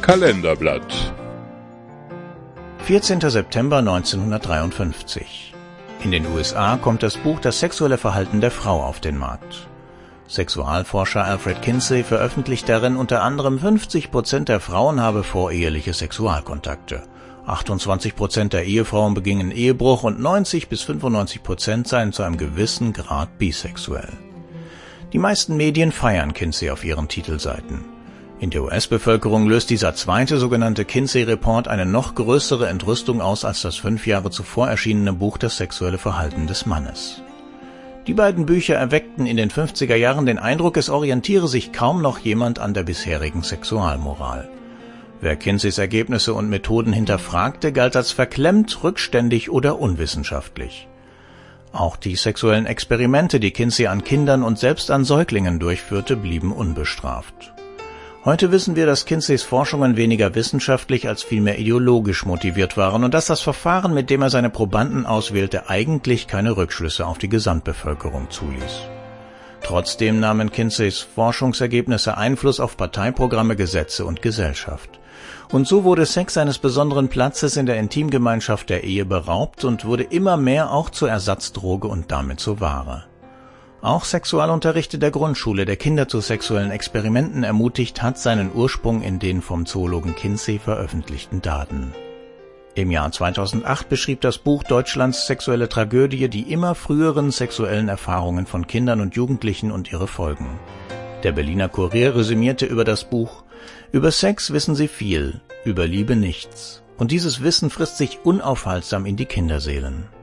Kalenderblatt. 14. September 1953. In den USA kommt das Buch Das sexuelle Verhalten der Frau auf den Markt. Sexualforscher Alfred Kinsey veröffentlicht darin unter anderem 50% der Frauen habe voreheliche Sexualkontakte, 28% der Ehefrauen begingen Ehebruch und 90-95% seien zu einem gewissen Grad bisexuell. Die meisten Medien feiern Kinsey auf ihren Titelseiten. In der US-Bevölkerung löst dieser zweite sogenannte Kinsey-Report eine noch größere Entrüstung aus als das 5 Jahre zuvor erschienene Buch Das sexuelle Verhalten des Mannes. Die beiden Bücher erweckten in den 50er Jahren den Eindruck, es orientiere sich kaum noch jemand an der bisherigen Sexualmoral. Wer Kinseys Ergebnisse und Methoden hinterfragte, galt als verklemmt, rückständig oder unwissenschaftlich. Auch die sexuellen Experimente, die Kinsey an Kindern und selbst an Säuglingen durchführte, blieben unbestraft. Heute wissen wir, dass Kinseys Forschungen weniger wissenschaftlich als vielmehr ideologisch motiviert waren und dass das Verfahren, mit dem er seine Probanden auswählte, eigentlich keine Rückschlüsse auf die Gesamtbevölkerung zuließ. Trotzdem nahmen Kinseys Forschungsergebnisse Einfluss auf Parteiprogramme, Gesetze und Gesellschaft. Und so wurde Sex eines besonderen Platzes in der Intimgemeinschaft der Ehe beraubt und wurde immer mehr auch zur Ersatzdroge und damit zur Ware. Auch Sexualunterricht in der Grundschule, der Kinder zu sexuellen Experimenten ermutigt, hat seinen Ursprung in den vom Zoologen Kinsey veröffentlichten Daten. Im Jahr 2008 beschrieb das Buch Deutschlands sexuelle Tragödie die immer früheren sexuellen Erfahrungen von Kindern und Jugendlichen und ihre Folgen. Der Berliner Kurier resümierte über das Buch: Über Sex wissen sie viel, über Liebe nichts. Und dieses Wissen frisst sich unaufhaltsam in die Kinderseelen.